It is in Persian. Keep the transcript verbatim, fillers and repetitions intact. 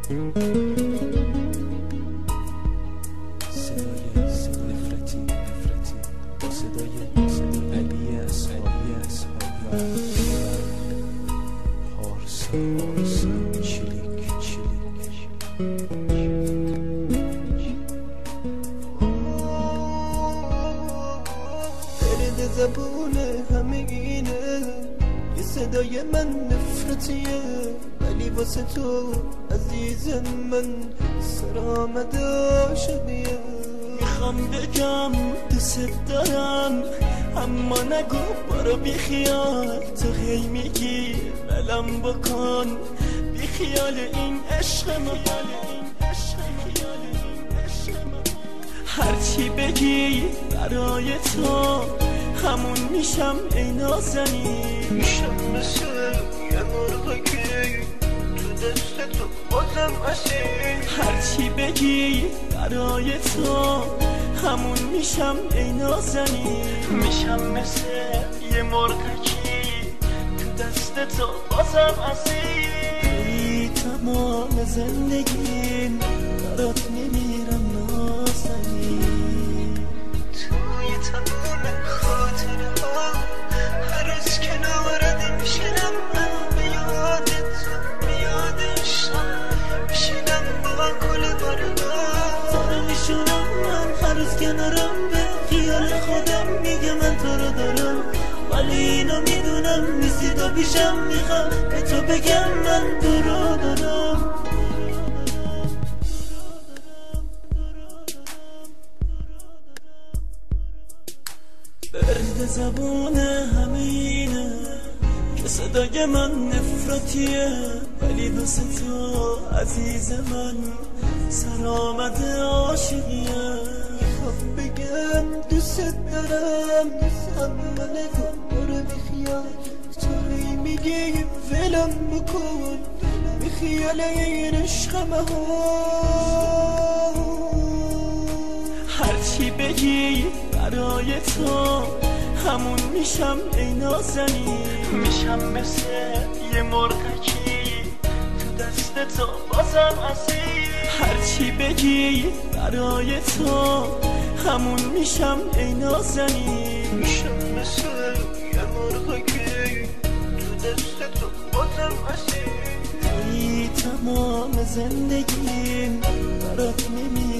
صدای صد نفرتی نفرتی با صدای صدای علی اصحابی اصحابی پارسا پارسا چلیک چلیک درد زبونه همه اینه، یه صدای من نفرتیه، ولی واسه تو عزیز من سر آمده عاشقیه. میخوام بگم دوست دارم اما نگو برو بی خیال، تو هی میگی ولم بکن بی خیال این عشق ما. هرچی بگی برای تو همون میشم ای نازنین، میشم مثل یه مرغکی تو دست تو بازم اسیر. هرچی بگی برای تو همون میشم ای نازنین، میشم مثل یه مرغکی تو دست تو بازم اسیر. ای تمام زندگیم برات میمیرم نازنین، توی تمام خاطره ها هر روز کنارت میشینم، من به یاد تو به یاد عشقم میشینم با کل بارنا. تو رو میشونم من هر روز کنارم، به خیال خودم میگه من تو رو دارم، ولی اینو میدونم نیستی تو پیشم، میخوام به تو بگم من تو رو دارم. برد زبونه همه اینه که صدای من نفرتیه، ولی واسه تو عزیز من سر آمده عاشقیه. میخوام بگم دوست دارم اما نگو برو بیخیال، تو هی میگی ولم بکن بی خیال این عشقم ها. هرچی بگی برای تو همون میشم ای نازنین، میشم مثل یه مرغکی تو دست تو بازم اسیر. هرچی بگی برای تو همون میشم ای نازنین، میشم مثل یه مرغکی تو دست تو بازم اسیر. ای تمام زندگیم برات میمیرم